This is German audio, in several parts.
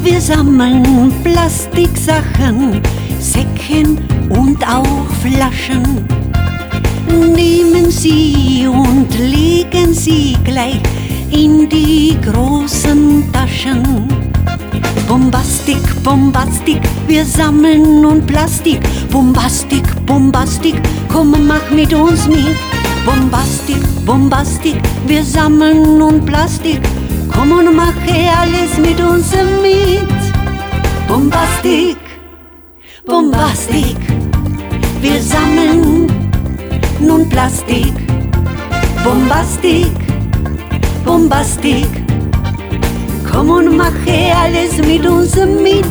Wir sammeln Plastiksachen, Säckchen und auch Flaschen. Nehmen sie und legen sie gleich in die großen Taschen. Bombastik, Bombastik, wir sammeln nun Plastik. Bombastik, Bombastik, komm, mach mit uns mit. Bombastik, Bombastik, wir sammeln nun Plastik. Komm und mache alles mit uns mit. Bombastik, Bombastik, wir sammeln nun Plastik. Bombastik, Bombastik, komm und mache alles mit uns mit.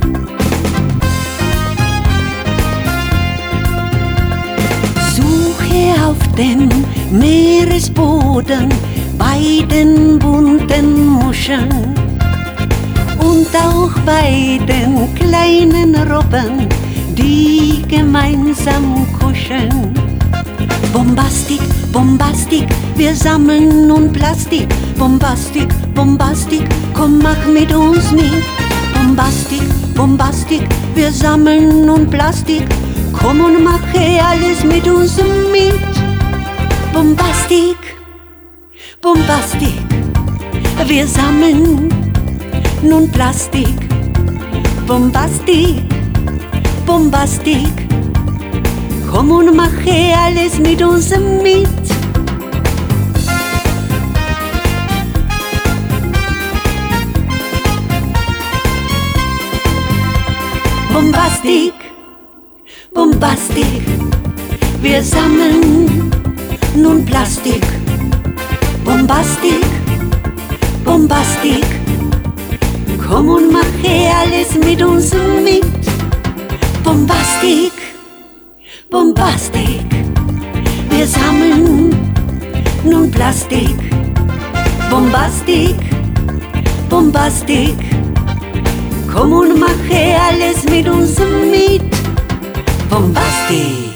Suche auf dem Meeresboden bei den bunten Muscheln und auch bei den kleinen Robben, die gemeinsam kuscheln. Bombastik, Bombastik, wir sammeln nun Plastik. Bombastik, Bombastik, komm, mach mit uns mit. Bombastik, Bombastik, wir sammeln nun Plastik. Komm und mache alles mit uns mit. Bombastik, Bombastik, wir sammeln nun Plastik. Bombastik, Bombastik, komm und mache alles mit uns mit. Bombastik, Bombastik, wir sammeln nun Plastik. Bombastik, Bombastik, komm und mache alles mit uns mit. Bombastik, Bombastik, wir sammeln nun Plastik. Bombastik, Bombastik, komm und mache alles mit uns mit. Bombastik.